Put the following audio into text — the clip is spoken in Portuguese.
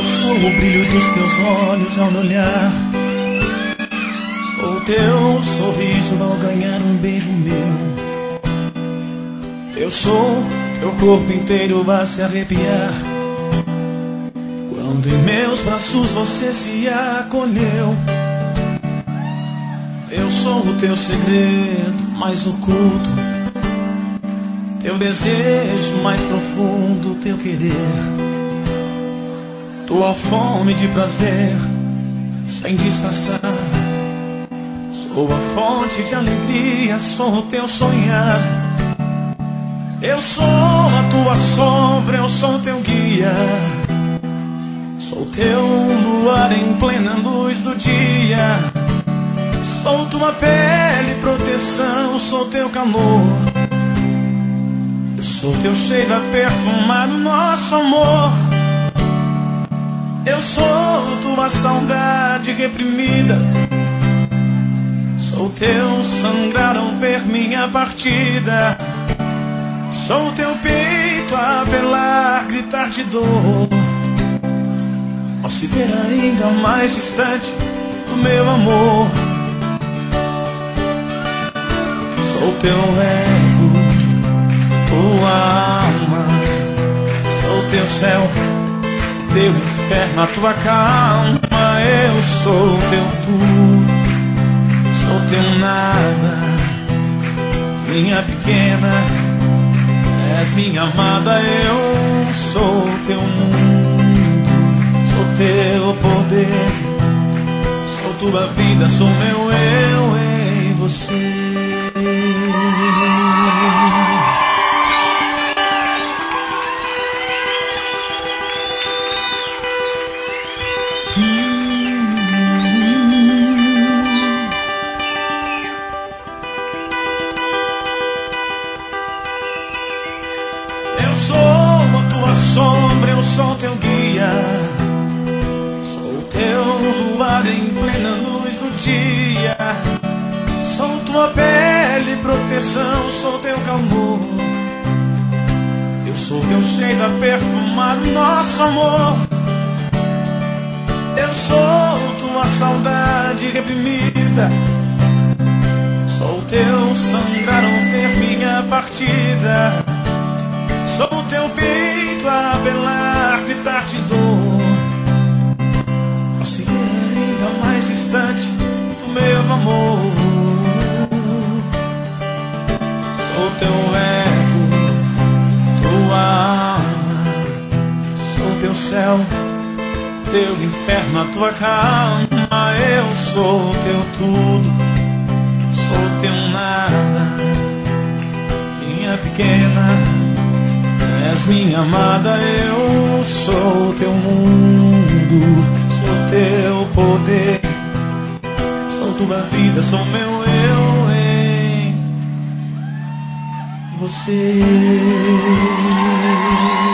Eu sou o brilho dos teus olhos ao me olhar. Sou o teu sorriso ao ganhar um beijo meu. Eu sou teu corpo inteiro a se arrepiar quando em meus braços você se acolheu. Eu sou o teu segredo mais oculto, teu desejo mais profundo, teu querer, tua fome de prazer sem disfarçar. Sou a fonte de alegria, sou o teu sonhar. Eu sou a tua sombra, eu sou teu guia. Sou teu luar em plena luz do dia. Sou tua pele, proteção, sou teu calor. Eu sou teu cheiro a perfumar o nosso amor. Eu sou tua saudade reprimida. Sou teu sangrar ao ver minha partida. Sou teu peito a apelar, gritar de dor, ao se ver ainda mais distante do meu amor. Sou teu ego, tua alma. Sou teu céu, teu inferno, a tua calma. Eu sou teu tudo, sou teu nada, minha pequena. És minha amada, eu sou teu mundo, sou teu poder, sou tua vida, sou meu eu em você. Eu sou a tua sombra, eu sou teu guia. Sou teu luar em plena luz do dia. Sou tua pele, proteção, sou teu calor. Eu sou teu cheiro a perfumar o nosso amor. Eu sou tua saudade reprimida. Sou teu sangrar ao ver minha partida. Sou teu peito a apelar, gritar de dor, ao seguir ainda mais distante do meu amor. Sou teu ego, tua alma. Sou teu céu, teu inferno, a tua calma. Eu sou teu tudo, sou teu nada, minha pequena. És minha amada, eu sou teu mundo, sou teu poder, sou tua vida, sou meu eu em você.